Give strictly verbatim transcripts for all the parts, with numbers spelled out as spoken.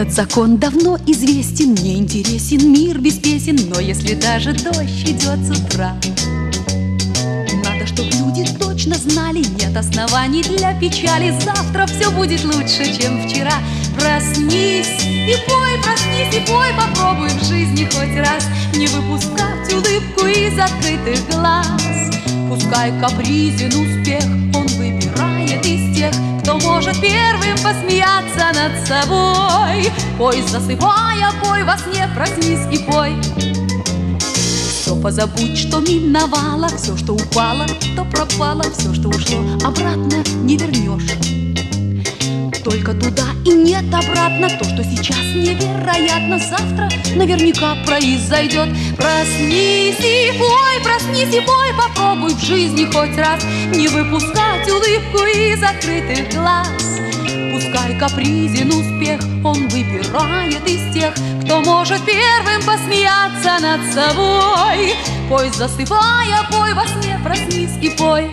Этот закон давно известен, не интересен мир без песен. Но если даже дождь идет с утра, надо, чтоб люди точно знали, нет оснований для печали. Завтра все будет лучше, чем вчера. Проснись и пой, проснись и пой, попробуй в жизни хоть раз не выпускать улыбку из открытых глаз. Пускай капризен успех, он выбирает из тех, кто может первым посмеяться над собой. Пой, засыпая, пой во сне, проснись и пой. Все позабудь, что миновало, все, что упало, то пропало, все, что ушло, обратно не вернешь. Только туда и нет обратно. То, что сейчас невероятно, завтра наверняка произойдет. Проснись и пой, проснись и пой, попробуй в жизни хоть раз не выпускать улыбку из открытых глаз. Пускай капризен успех, он выбирает из тех, кто может первым посмеяться над собой. Пой, засыпая, пой во сне, проснись и пой.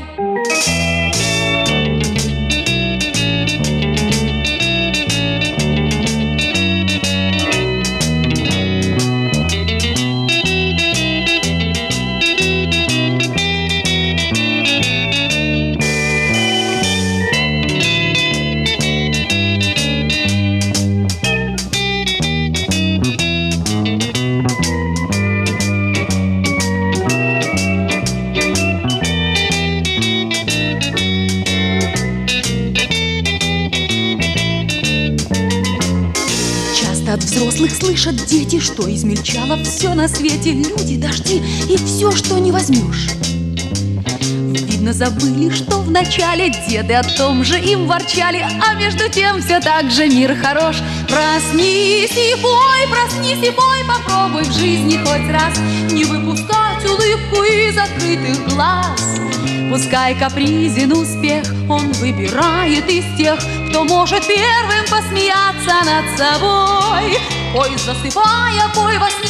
От взрослых слышат дети, что измельчало все на свете. Люди, дожди и все, что не возьмешь. Видно, забыли, что вначале деды о том же им ворчали, а между тем все так же мир хорош. Проснись и пой, проснись и пой, попробуй в жизни хоть раз не выпускать улыбку из открытых глаз. Пускай капризен успех, он выбирает из тех, кто может первым посмеяться над собой. Пой, засыпая, пой во сне,